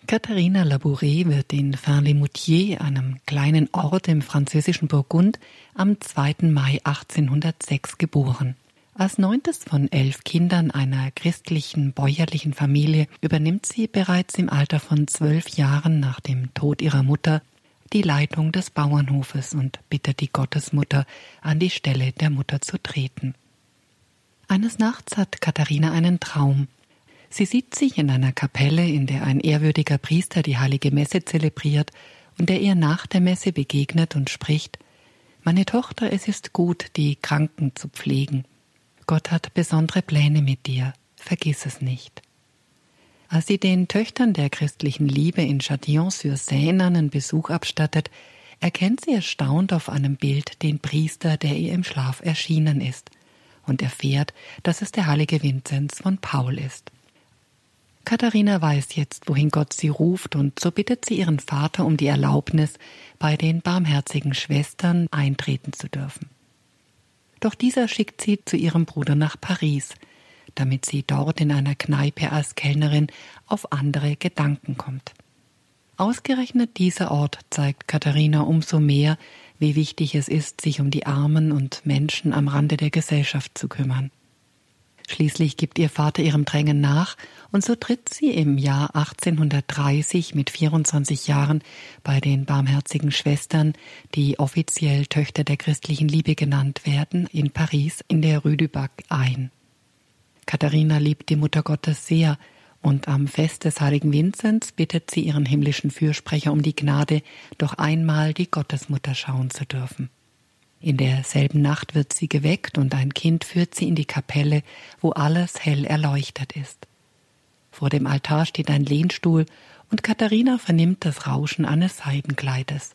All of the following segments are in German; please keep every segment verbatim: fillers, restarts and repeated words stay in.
Katharina Labouré wird in Fin-les-Moutiers, einem kleinen Ort im französischen Burgund, am zweiten Mai achtzehnhundertsechs geboren. Als neuntes von elf Kindern einer christlichen bäuerlichen Familie übernimmt sie bereits im Alter von zwölf Jahren nach dem Tod ihrer Mutter die Leitung des Bauernhofes und bittet die Gottesmutter, an die Stelle der Mutter zu treten. Eines Nachts hat Katharina einen Traum. Sie sieht sich in einer Kapelle, in der ein ehrwürdiger Priester die heilige Messe zelebriert und der ihr nach der Messe begegnet und spricht: »Meine Tochter, es ist gut, die Kranken zu pflegen. Gott hat besondere Pläne mit dir, vergiss es nicht.« Als sie den Töchtern der christlichen Liebe in Châtillon-sur-Seine einen Besuch abstattet, erkennt sie erstaunt auf einem Bild den Priester, der ihr im Schlaf erschienen ist, und erfährt, dass es der heilige Vinzenz von Paul ist. Katharina weiß jetzt, wohin Gott sie ruft, und so bittet sie ihren Vater um die Erlaubnis, bei den barmherzigen Schwestern eintreten zu dürfen. Doch dieser schickt sie zu ihrem Bruder nach Paris, damit sie dort in einer Kneipe als Kellnerin auf andere Gedanken kommt. Ausgerechnet dieser Ort zeigt Katharina umso mehr, wie wichtig es ist, sich um die Armen und Menschen am Rande der Gesellschaft zu kümmern. Schließlich gibt ihr Vater ihrem Drängen nach, und so tritt sie im Jahr achtzehnhundertdreißig mit vierundzwanzig Jahren bei den Barmherzigen Schwestern, die offiziell Töchter der christlichen Liebe genannt werden, in Paris in der Rue du Bac ein. Katharina liebt die Mutter Gottes sehr, und am Fest des heiligen Vinzenz bittet sie ihren himmlischen Fürsprecher um die Gnade, doch einmal die Gottesmutter schauen zu dürfen. In derselben Nacht wird sie geweckt und ein Kind führt sie in die Kapelle, wo alles hell erleuchtet ist. Vor dem Altar steht ein Lehnstuhl und Katharina vernimmt das Rauschen eines Seidenkleides.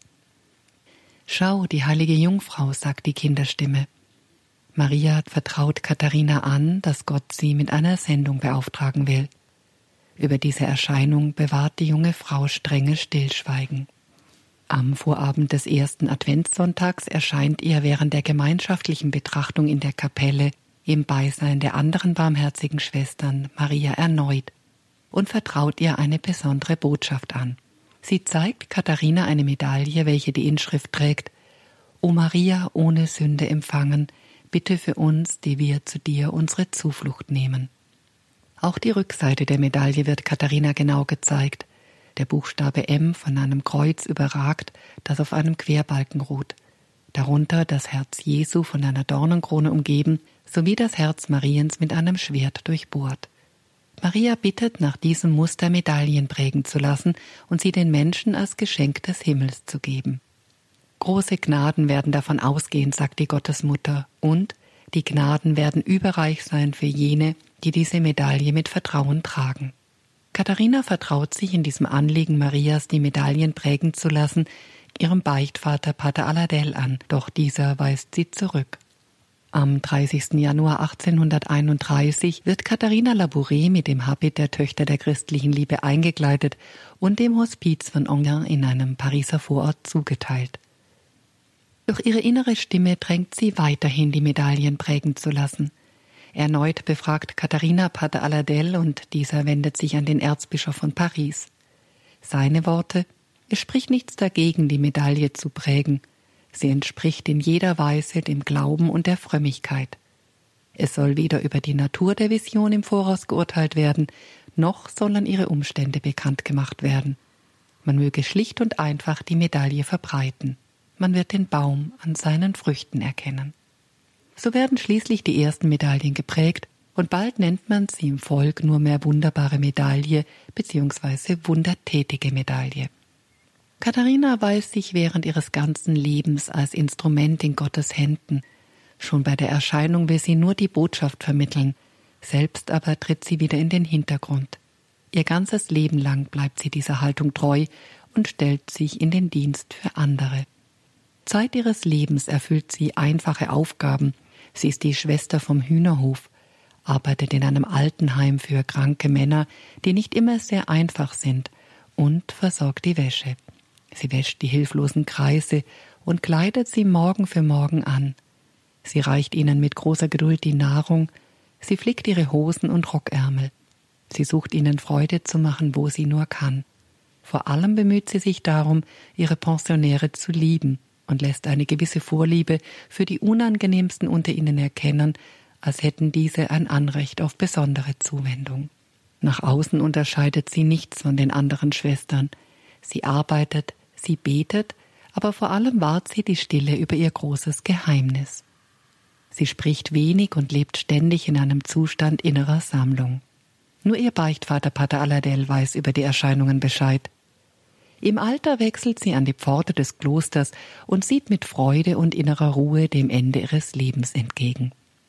»Schau, die heilige Jungfrau«, sagt die Kinderstimme. Maria vertraut Katharina an, dass Gott sie mit einer Sendung beauftragen will. Über diese Erscheinung bewahrt die junge Frau strenges Stillschweigen. Am Vorabend des ersten Adventssonntags erscheint ihr während der gemeinschaftlichen Betrachtung in der Kapelle im Beisein der anderen barmherzigen Schwestern Maria erneut und vertraut ihr eine besondere Botschaft an. Sie zeigt Katharina eine Medaille, welche die Inschrift trägt: »O Maria, ohne Sünde empfangen, bitte für uns, die wir zu dir unsere Zuflucht nehmen.« Auch die Rückseite der Medaille wird Katharina genau gezeigt. Der Buchstabe M von einem Kreuz überragt, das auf einem Querbalken ruht. Darunter das Herz Jesu von einer Dornenkrone umgeben, sowie das Herz Mariens mit einem Schwert durchbohrt. Maria bittet, nach diesem Muster Medaillen prägen zu lassen und sie den Menschen als Geschenk des Himmels zu geben. Große Gnaden werden davon ausgehen, sagt die Gottesmutter, und die Gnaden werden überreich sein für jene, die diese Medaille mit Vertrauen tragen. Katharina vertraut sich in diesem Anliegen Marias, die Medaillen prägen zu lassen, ihrem Beichtvater Pater Aladel an, doch dieser weist sie zurück. Am dreißigsten Januar achtzehnhunderteinunddreißig wird Katharina Labouré mit dem Habit der Töchter der christlichen Liebe eingekleidet und dem Hospiz von Enghien in einem Pariser Vorort zugeteilt. Doch ihre innere Stimme drängt sie weiterhin, die Medaillen prägen zu lassen. Erneut befragt Katharina Pater Aladel und dieser wendet sich an den Erzbischof von Paris. Seine Worte: Es spricht nichts dagegen, die Medaille zu prägen. Sie entspricht in jeder Weise dem Glauben und der Frömmigkeit. Es soll weder über die Natur der Vision im Voraus geurteilt werden, noch sollen ihre Umstände bekannt gemacht werden. Man möge schlicht und einfach die Medaille verbreiten. Man wird den Baum an seinen Früchten erkennen. So werden schließlich die ersten Medaillen geprägt und bald nennt man sie im Volk nur mehr wunderbare Medaille bzw. wundertätige Medaille. Katharina weiß sich während ihres ganzen Lebens als Instrument in Gottes Händen. Schon bei der Erscheinung will sie nur die Botschaft vermitteln, selbst aber tritt sie wieder in den Hintergrund. Ihr ganzes Leben lang bleibt sie dieser Haltung treu und stellt sich in den Dienst für andere. Zeit ihres Lebens erfüllt sie einfache Aufgaben. Sie ist die Schwester vom Hühnerhof, arbeitet in einem Altenheim für kranke Männer, die nicht immer sehr einfach sind, und versorgt die Wäsche. Sie wäscht die hilflosen Kreise und kleidet sie Morgen für Morgen an. Sie reicht ihnen mit großer Geduld die Nahrung, sie flickt ihre Hosen und Rockärmel. Sie sucht ihnen Freude zu machen, wo sie nur kann. Vor allem bemüht sie sich darum, ihre Pensionäre zu lieben und lässt eine gewisse Vorliebe für die Unangenehmsten unter ihnen erkennen, als hätten diese ein Anrecht auf besondere Zuwendung. Nach außen unterscheidet sie nichts von den anderen Schwestern. Sie arbeitet, sie betet, aber vor allem wahrt sie die Stille über ihr großes Geheimnis. Sie spricht wenig und lebt ständig in einem Zustand innerer Sammlung. Nur ihr Beichtvater Pater Aladel weiß über die Erscheinungen Bescheid. Im Alter wechselt sie an die Pforte des Klosters und sieht mit Freude und innerer Ruhe dem Ende ihres Lebens entgegen.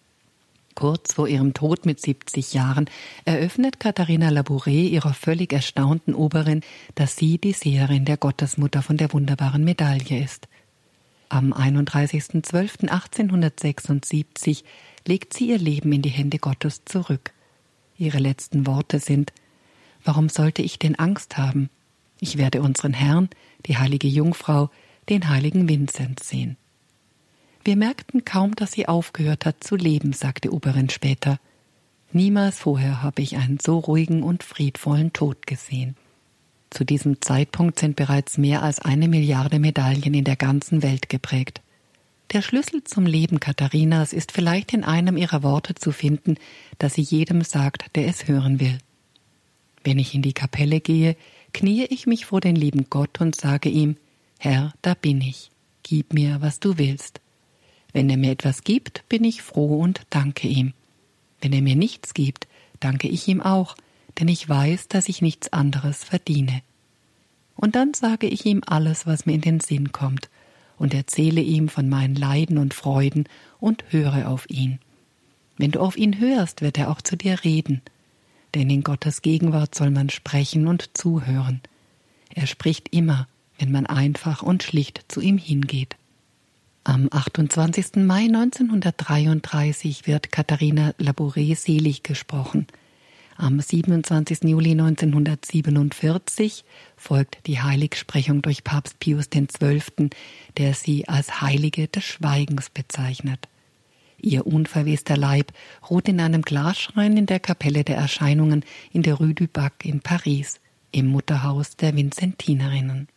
Kurz vor ihrem Tod mit siebzig Jahren eröffnet Katharina Labouré ihrer völlig erstaunten Oberin, dass sie die Seherin der Gottesmutter von der wunderbaren Medaille ist. Am einunddreißigsten zwölften achtzehnhundertsechsundsiebzig legt sie ihr Leben in die Hände Gottes zurück. Ihre letzten Worte sind: »Warum sollte ich denn Angst haben? Ich werde unseren Herrn, die heilige Jungfrau, den heiligen Vinzenz sehen.« Wir merkten kaum, dass sie aufgehört hat zu leben, sagte Oberin später. Niemals vorher habe ich einen so ruhigen und friedvollen Tod gesehen. Zu diesem Zeitpunkt sind bereits mehr als eine Milliarde Medaillen in der ganzen Welt geprägt. Der Schlüssel zum Leben Katharinas ist vielleicht in einem ihrer Worte zu finden, das sie jedem sagt, der es hören will. Wenn ich in die Kapelle gehe, kniee ich mich vor den lieben Gott und sage ihm: Herr, da bin ich, gib mir, was du willst. Wenn er mir etwas gibt, bin ich froh und danke ihm. Wenn er mir nichts gibt, danke ich ihm auch, denn ich weiß, dass ich nichts anderes verdiene. Und dann sage ich ihm alles, was mir in den Sinn kommt, und erzähle ihm von meinen Leiden und Freuden und höre auf ihn. Wenn du auf ihn hörst, wird er auch zu dir reden, denn in Gottes Gegenwart soll man sprechen und zuhören. Er spricht immer, wenn man einfach und schlicht zu ihm hingeht. Am achtundzwanzigsten Mai neunzehnhundertdreiunddreißig wird Katharina Labouré selig gesprochen. Am siebenundzwanzigsten Juli neunzehnhundertsiebenundvierzig folgt die Heiligsprechung durch Papst Pius der Zwölfte., der sie als Heilige des Schweigens bezeichnet. Ihr unverwester Leib ruht in einem Glasschrein in der Kapelle der Erscheinungen in der Rue du Bac in Paris, im Mutterhaus der Vinzentinerinnen.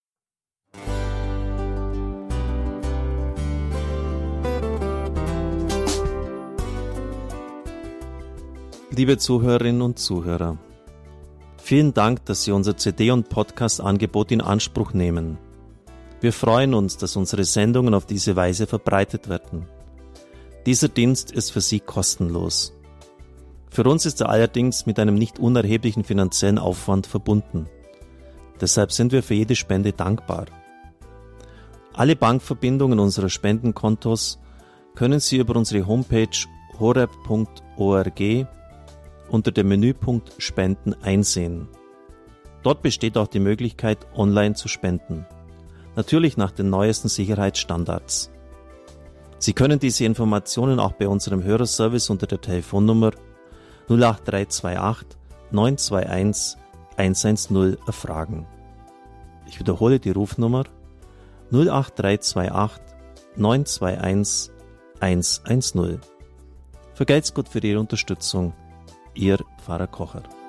Liebe Zuhörerinnen und Zuhörer, vielen Dank, dass Sie unser C D- und Podcast-Angebot in Anspruch nehmen. Wir freuen uns, dass unsere Sendungen auf diese Weise verbreitet werden. Dieser Dienst ist für Sie kostenlos. Für uns ist er allerdings mit einem nicht unerheblichen finanziellen Aufwand verbunden. Deshalb sind wir für jede Spende dankbar. Alle Bankverbindungen unserer Spendenkontos können Sie über unsere Homepage horeb punkt org unter dem Menüpunkt Spenden einsehen. Dort besteht auch die Möglichkeit, online zu spenden. Natürlich nach den neuesten Sicherheitsstandards. Sie können diese Informationen auch bei unserem Hörerservice unter der Telefonnummer null acht drei zwei acht neun zwei eins eins eins null erfragen. Ich wiederhole die Rufnummer null acht drei zwei acht neun zwei eins eins eins null. Vergelt's Gott für Ihre Unterstützung. Ihr Pfarrer Kocher.